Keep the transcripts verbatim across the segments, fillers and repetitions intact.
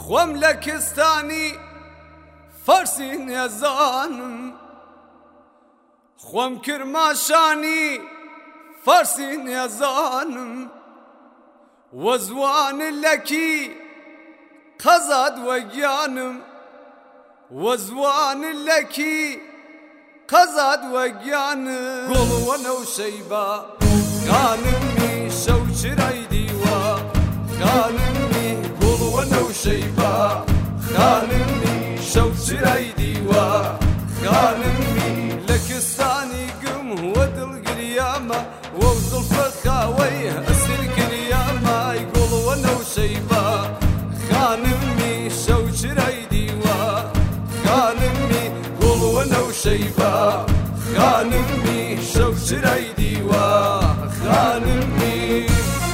خۆم لە کستانی فارسی نێزانم، خۆم کرماشانی فارسی نێزانم، وەزوان لەکی قەزاد وەگیانم، وەزوان لەکی قەزاد وەگیانم. گوڵوەنە و شەیبا خانمی شەو چرای دیوە، خانمی گوڵوەنە و شەیبا خانمی شەو چرای دیوە، خانمی لە کستانی گم وە دڵگریامە، وە زوڵفە خاوەی ئەسیر کریامە. گوڵوەنە و شەیبا خانمی شەو چرای دیوە، خانمی گوڵوەنە و شەیبا خانمی شەو چرای دیوە، خانمی.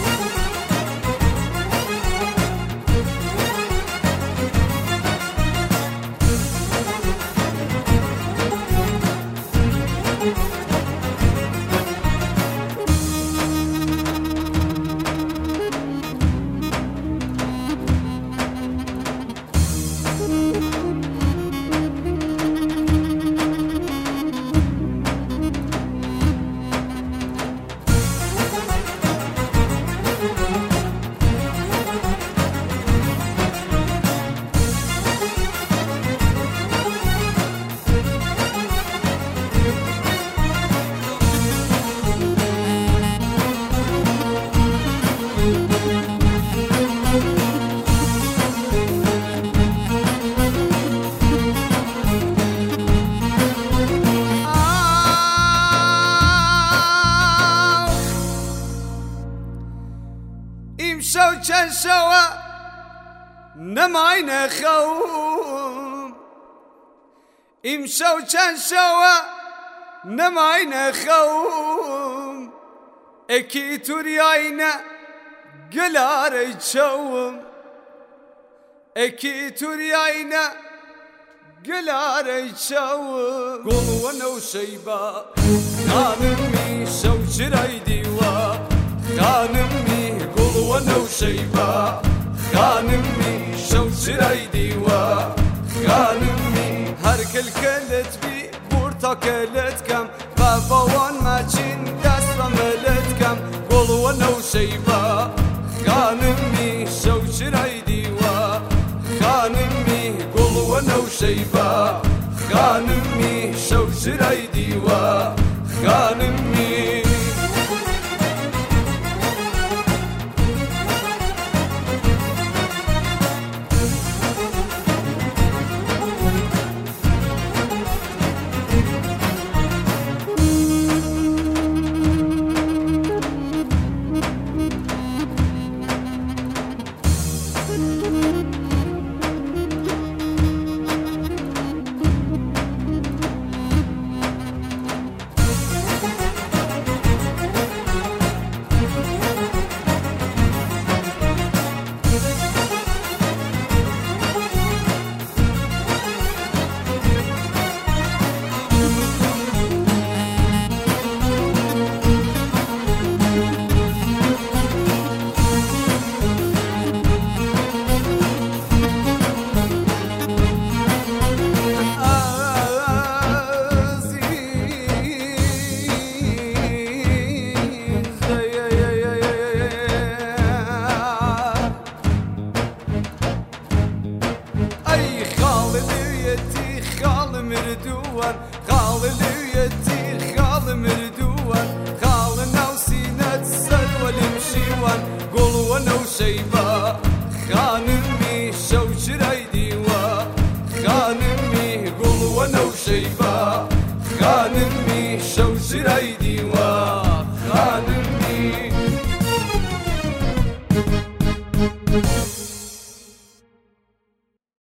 ئیمشەو چەند شەوە نەماینە خەوم، ئیمشەو چەند شەوە نەماینە خەوم، ئێکی توریاینە گەلارەی چەوم، ئێکی توریاینە گەلارەی چەوم. گوڵوەنە و شەیبا خانمی شەو چرای دیوە، خانمی گوڵوەنە و شەیبا خانمی شەو چرای دیوە، خانمی هەر کلکەلت بی بورتاکەلت کەم، بەڤەوان مەچین دەست بە مەلت کەم. گوڵوەنە و شەیبا خانمی شەو چرای دیوە، خانمی گوڵوەنە و شەیبا خانمی شەو چرای دیوە، خانمی. مردووان خاڵلویەتی خاڵ مردووان، خاڵ ناو سینەت سەروەلی مشیوان. گوڵوەنە و شەیبا خانمی شەو چرای دیوە، خانمی گوڵوەنە و شەیبا خانمی شەو چرای